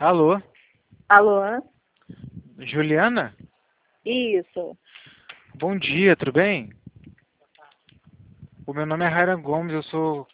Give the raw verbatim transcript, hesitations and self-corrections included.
Alô, Alô? Juliana? Isso. Bom dia, tudo bem? O meu nome é Rairan Gomes, eu sou